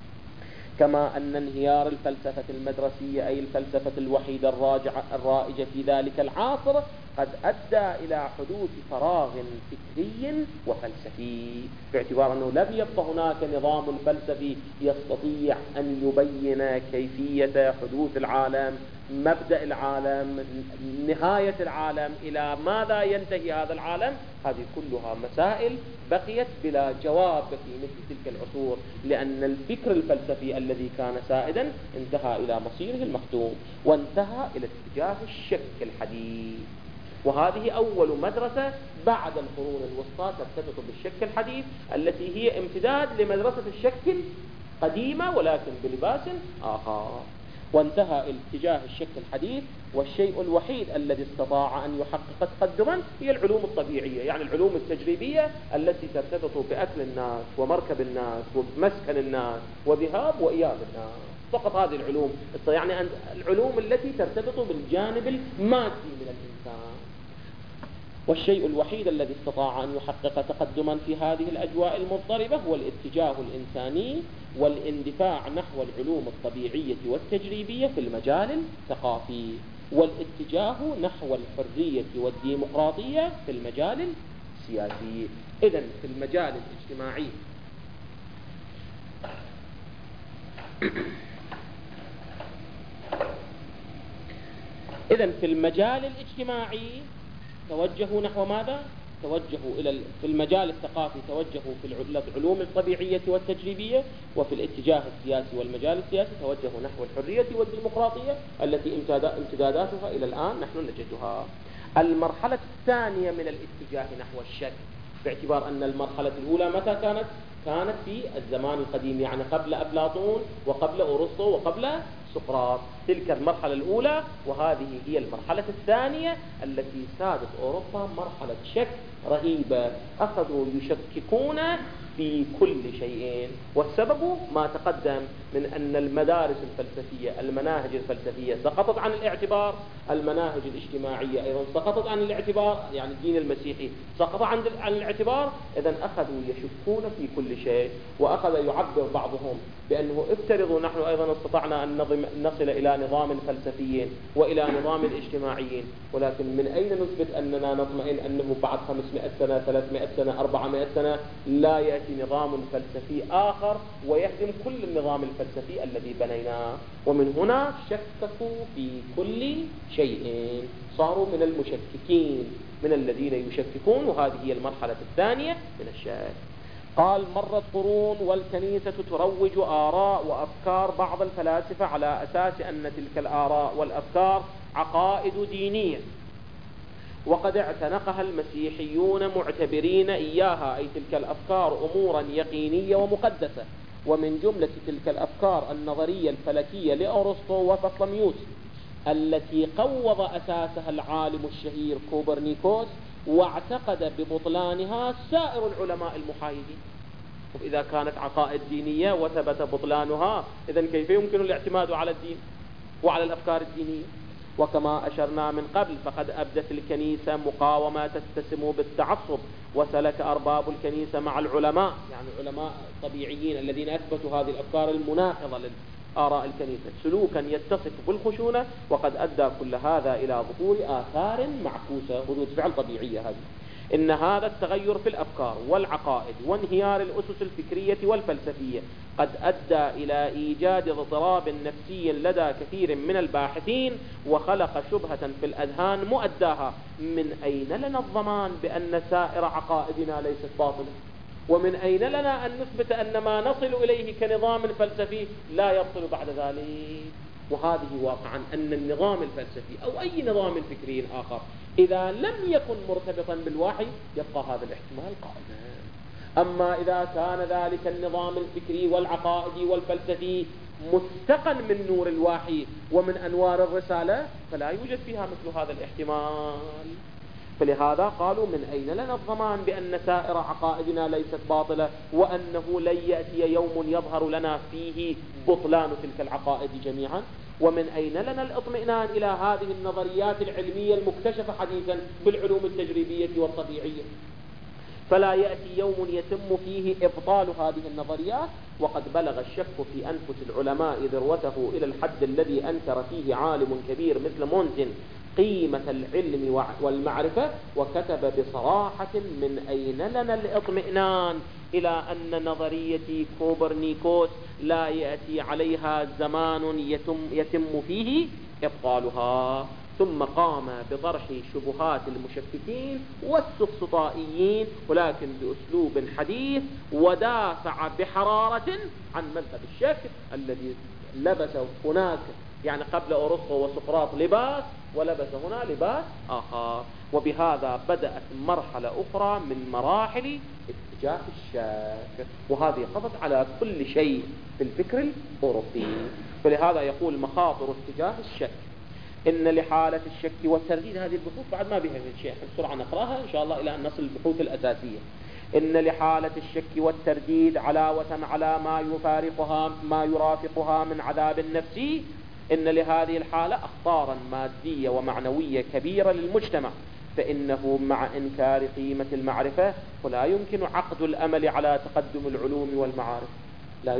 كما أن انهيار الفلسفة المدرسية أي الفلسفة الوحيدة الرائجة في ذلك العصر قد أدى إلى حدوث فراغ فكري وفلسفي، باعتبار أنه لم يبقى هناك نظام فلسفي يستطيع أن يبين كيفية حدوث العالم، مبدأ العالم، نهاية العالم، إلى ماذا ينتهي هذا العالم. هذه كلها مسائل بقيت بلا جواب في مثل تلك العصور، لأن الفكر الفلسفي الذي كان سائدا انتهى إلى مصيره المختوم، وانتهى إلى اتجاه الشك الحديث. وهذه أول مدرسة بعد القرون الوسطى ترتبط بالشك الحديث، التي هي امتداد لمدرسة الشك القديمة ولكن بلباس آخر. وانتهى اتجاه الشك الحديث، والشيء الوحيد الذي استطاع أن يحقق تقدما هي العلوم الطبيعية، يعني العلوم التجريبية التي ترتبط بأكل الناس ومركب الناس ومسكن الناس وذهاب وإياب الناس، فقط هذه العلوم، يعني العلوم التي ترتبط بالجانب المادي من الإنسان. والشيء الوحيد الذي استطاع أن يحقق تقدما في هذه الأجواء المضطربة هو الاتجاه الإنساني والاندفاع نحو العلوم الطبيعية والتجريبية في المجال الثقافي، والاتجاه نحو الحرية والديمقراطية في المجال السياسي. إذن في المجال الاجتماعي في المجال الاجتماعي توجهوا نحو ماذا؟ توجهوا في المجال الثقافي توجهوا في العلوم الطبيعية والتجريبية، وفي الاتجاه السياسي والمجال السياسي توجهوا نحو الحرية والديمقراطية التي امتداداتها إلى الآن نحن نجدها. المرحلة الثانية من الاتجاه نحو الشك، باعتبار أن المرحلة الأولى متى كانت؟ كانت في الزمان القديم، يعني قبل أفلاطون وقبل أرسطو وقبل سقراط، تلك المرحلة الأولى. وهذه هي المرحلة الثانية التي سادت أوروبا مرحلة شك رهيبة، أخذوا يشككون في كل شيء. والسبب ما تقدم من أن المدارس الفلسفية، المناهج الفلسفية سقطت عن الاعتبار، المناهج الاجتماعية أيضا سقطت عن الاعتبار، يعني الدين المسيحي سقط عن الاعتبار. إذن أخذوا يشكون في كل شيء، وأخذ يعبر بعضهم بأنه افترضوا نحن أيضا استطعنا أن نصل إلى نظام فلسفي وإلى نظام اجتماعي، ولكن من أين نثبت أننا نطمئن أنه بعد 500 سنة 300 سنة 400 سنة لا يأتي نظام فلسفي آخر ويهدم كل النظام الفلسفي الذي بنيناه؟ ومن هنا شككوا في كل شيء، صاروا من المشككين، من الذين يشككون، وهذه هي المرحلة الثانية من الشك. قال: مرت قرون والكنيسة تروج آراء وأفكار بعض الفلاسفة على أساس أن تلك الآراء والأفكار عقائد دينية، وقد اعتنقها المسيحيون معتبرين إياها، أي تلك الأفكار، أمورا يقينية ومقدسة. ومن جملة تلك الأفكار النظرية الفلكية لأرسطو وبطلميوس، التي قوض أساسها العالم الشهير كوبرنيكوس، واعتقد ببطلانها سائر العلماء المحايدين. وإذا كانت عقائد دينية وثبت بطلانها، إذن كيف يمكن الاعتماد على الدين وعلى الأفكار الدينية؟ وكما أشرنا من قبل، فقد أبدت الكنيسة مقاومة تتسم بالتعصب، وسلك أرباب الكنيسة مع العلماء، يعني علماء طبيعيين الذين أثبتوا هذه الأفكار المناقضة لآراء الكنيسة، سلوكا يتصف بالخشونة، وقد أدى كل هذا إلى ظهور آثار معكوسة، ردود فعل طبيعية. هذه إن هذا التغير في الأفكار والعقائد وانهيار الأسس الفكرية والفلسفية قد أدى إلى إيجاد اضطراب نفسي لدى كثير من الباحثين، وخلق شبهة في الأذهان مؤداها: من أين لنا الضمان بأن سائر عقائدنا ليست باطلة؟ ومن أين لنا أن نثبت أن ما نصل إليه كنظام فلسفي لا يبطل بعد ذلك؟ وهذه واقعا أن النظام الفلسفي أو أي نظام فكري آخر إذا لم يكن مرتبطا بالوحي يبقى هذا الاحتمال قائما. أما إذا كان ذلك النظام الفكري والعقائدي والفلسفي مستقا من نور الوحي ومن أنوار الرسالة فلا يوجد فيها مثل هذا الاحتمال. فلهذا قالوا: من أين لنا الضمان بأن سائر عقائدنا ليست باطلة، وأنه لن يأتي يوم يظهر لنا فيه بطلان تلك العقائد جميعا؟ ومن أين لنا الاطمئنان إلى هذه النظريات العلمية المكتشفة حديثا بالعلوم التجريبية والطبيعية؟ فلا يأتي يوم يتم فيه إبطال هذه النظريات. وقد بلغ الشك في أنفس العلماء ذروته إلى الحد الذي أنكر فيه عالم كبير مثل مونتن قيمة العلم والمعرفة، وكتب بصراحة: من أين لنا الاطمئنان إلى أن نظرية كوبرنيكوس لا يأتي عليها زمان يتم فيه إبطالها. ثم قام بطرح شبهات المشككين والسفسطائيين، ولكن بأسلوب حديث، ودافع بحرارة عن مذهب الشك الذي لبس هناك، يعني قبل أرسطو وسقراط لباس، ولبس هنا لباس آخر. وبهذا بدأت مرحلة أخرى من مراحل اتجاه الشك، وهذه قضت على كل شيء في الفكر الأوروبي. فلهذا يقول: مخاطر اتجاه الشك: إن لحالة الشك والترديد، هذه البحوث بعد ما بها من شيء، بسرعة نقراها إن شاء الله إلى أن نصل البحوث الأساسية. إن لحالة الشك والترديد علاوة على ما يرافقها من عذاب نفسي، إن لهذه الحالة أخطارا مادية ومعنوية كبيرة للمجتمع، فإنه مع إنكار قيمة المعرفة فلا يمكن عقد الأمل على تقدم العلوم والمعارف. لا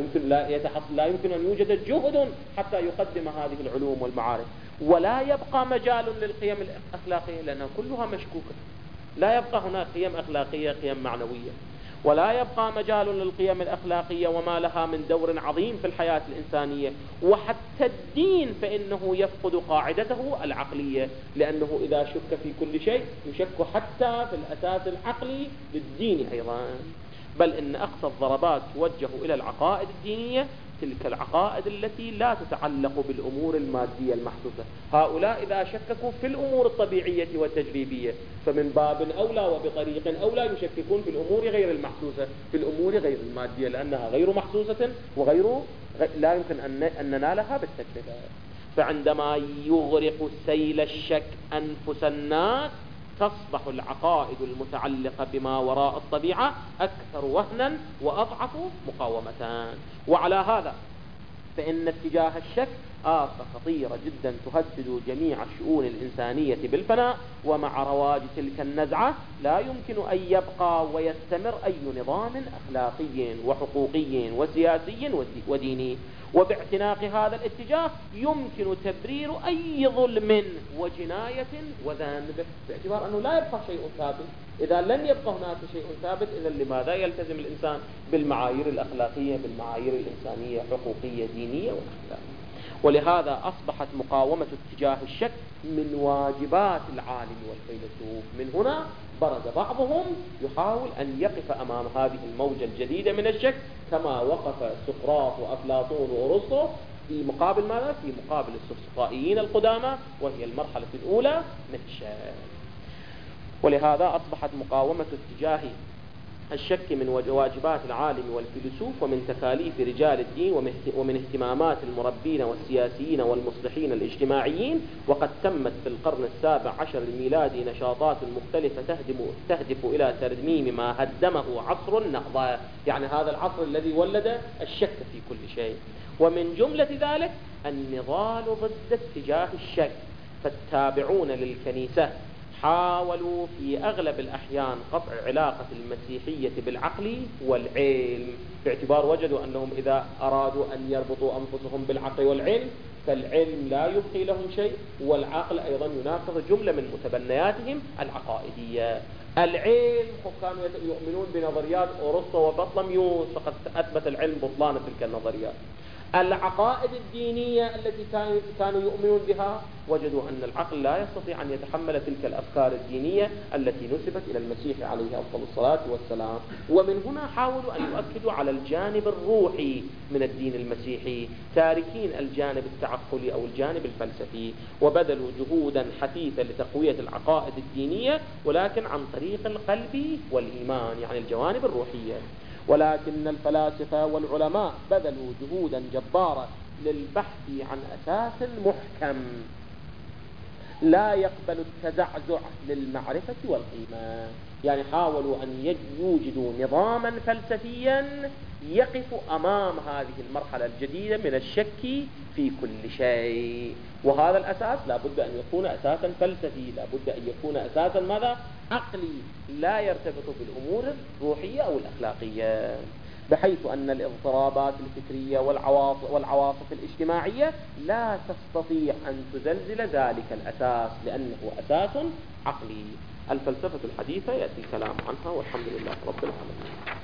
يمكن أن يوجد جهد حتى يقدم هذه العلوم والمعارف، ولا يبقى مجال للقيم الأخلاقية لأنها كلها مشكوكة. لا يبقى هناك قيم أخلاقية، قيم معنوية، ولا يبقى مجال للقيم الأخلاقية وما لها من دور عظيم في الحياة الإنسانية. وحتى الدين فإنه يفقد قاعدته العقلية، لأنه إذا شك في كل شيء يشك حتى في الأساس العقلي للدين أيضا. بل إن أقصى الضربات توجه إلى العقائد الدينية، تلك العقائد التي لا تتعلق بالأمور المادية المحسوسة. هؤلاء إذا شككوا في الأمور الطبيعية والتجريبية فمن باب أولى وبطريق أولى يشككون في الأمور غير المحسوسة، في الأمور غير المادية، لأنها غير محسوسة لا يمكن أن ننالها بالتجربة. فعندما يغرق سيل الشك أنفس الناس تصبح العقائد المتعلقة بما وراء الطبيعة أكثر وهنا وأضعف مقاومة. وعلى هذا فإن اتجاه الشك آفة خطيرة جدا تهدد جميع الشؤون الإنسانية بالفناء، ومع رواج تلك النزعة لا يمكن أن يبقى ويستمر أي نظام أخلاقي وحقوقي وسياسي وديني. وباعتناق هذا الاتجاه يمكن تبرير أي ظلم وجناية وذنب، باعتبار أنه لا يبقى شيء ثابت. إذا لن يبقى هناك شيء ثابت، إذا لماذا يلتزم الإنسان بالمعايير الأخلاقية، بالمعايير الإنسانية، حقوقية، دينية وأخلاقية؟ ولهذا أصبحت مقاومة اتجاه الشك من واجبات العالم والفيلسوف. من هنا برز بعضهم يحاول أن يقف أمام هذه الموجة الجديدة من الشك كما وقف سقراط وأفلاطون وأرسطو في مقابل ماذا؟ في مقابل السفسطائيين القدامى، وهي المرحلة الأولى من الشك. ولهذا أصبحت مقاومة اتجاه الشك من واجبات العالم والفيلسوف ومن تكاليف رجال الدين ومن اهتمامات المربين والسياسيين والمصلحين الاجتماعيين. وقد تمت في القرن السابع عشر الميلادي نشاطات مختلفة تهدف إلى ترميم ما هدمه عصر النهضة، يعني هذا العصر الذي ولد الشك في كل شيء. ومن جملة ذلك النضال ضد اتجاه الشك. فالتابعون للكنيسة حاولوا في أغلب الأحيان قطع علاقة المسيحية بالعقل والعلم، باعتبار وجدوا أنهم إذا أرادوا أن يربطوا أنفسهم بالعقل والعلم فالعلم لا يبقي لهم شيء، والعقل أيضا يناقض جملة من متبنياتهم العقائدية. العلم كانوا يؤمنون بنظريات أرسطو وبطلميوس، فقد أثبت العلم بطلان تلك النظريات. العقائد الدينية التي كانوا يؤمنون بها وجدوا أن العقل لا يستطيع أن يتحمل تلك الأفكار الدينية التي نسبت إلى المسيح عليه أفضل الصلاة والسلام. ومن هنا حاولوا أن يؤكدوا على الجانب الروحي من الدين المسيحي، تاركين الجانب التعقلي أو الجانب الفلسفي، وبذلوا جهودا حثيثة لتقوية العقائد الدينية ولكن عن طريق القلب والإيمان، يعني الجوانب الروحية. ولكن الفلاسفة والعلماء بذلوا جهودا جبارة للبحث عن أساس محكم لا يقبل التزعزع للمعرفة والقيمة، يعني حاولوا أن يوجدوا نظاما فلسفيا يقف أمام هذه المرحلة الجديدة من الشك في كل شيء. وهذا الأساس لا بد أن يكون أساسا فلسفي، لا بد أن يكون أساسا ماذا؟ عقلي، لا يرتبط بالأمور الروحية أو الأخلاقية، بحيث أن الاضطرابات الفكرية والعواطف الاجتماعية لا تستطيع أن تزلزل ذلك الأساس لأنه أساس عقلي. الفلسفة الحديثة يأتي الكلام عنها، والحمد لله رب العالمين.